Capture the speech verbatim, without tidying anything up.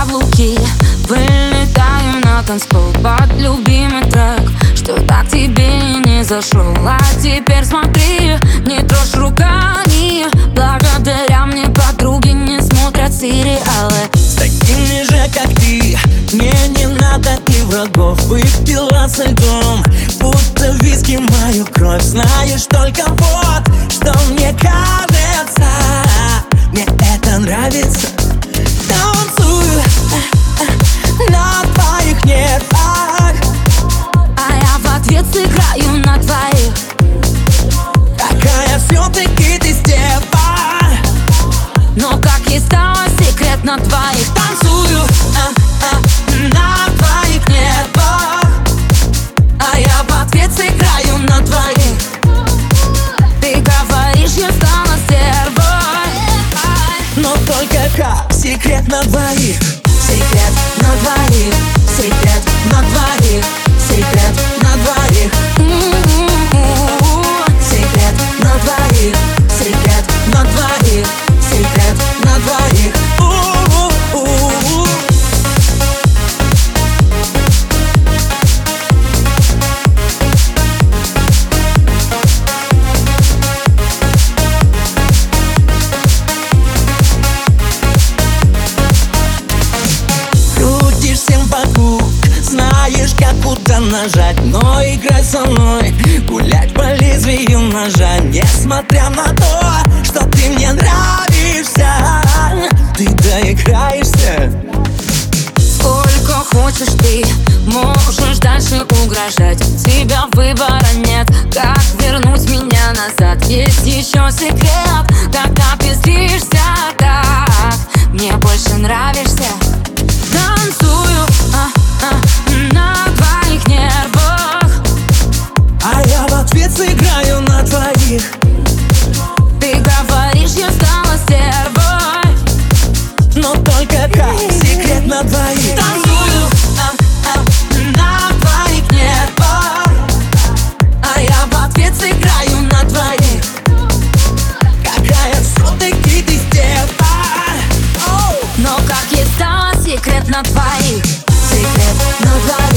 каблуки, вылетаем на танцпол под любимый трек, что так тебе и не зашел. А теперь смотри, не трожь руками, благодаря мне подруги не смотрят сериалы. С такими же, как ты, мне не надо и врагов. Выпила со льдом, будто виски мою кровь. Знаешь только вот, что мне кажется, мне это нравится. Танцую на твоих нервах, а я в ответ сыграю на твоих. какая все-таки ты стерва. Но как и стало секрет на твоих. Танцую а, а, на твоих нервах, а я в ответ сыграю на твоих. Ты говоришь, я стала стервой, но только как секрет на двоих. секрет на двоих, секрет на двоих, секрет на двоих. М-м-м-м. Секрет на двоих, секрет на двоих, секрет на двоих. У-у-у-у. Крутишь всем вокруг, знаешь, как куда нажать. Но играй со мной, гулять по лезвию ножа. Несмотря на то, что ты мне нравишься, ты доиграешься. Сколько хочешь ты, можешь дальше угрожать. У тебя выбора нет, как вернуть меня назад. Есть еще секрет, когда ты злишься так. Мне больше нравишься. Танцую а, а, на твоих нервах, А я в ответ сыграю на твоих. ты говоришь, я стала стервой, Но только как секрет на двоих. танцую а, а, на твоих нервах, а я в ответ сыграю на твоих. Какая все-таки ты стерва. Но как я стала секрет на твоих, секрет на твоих.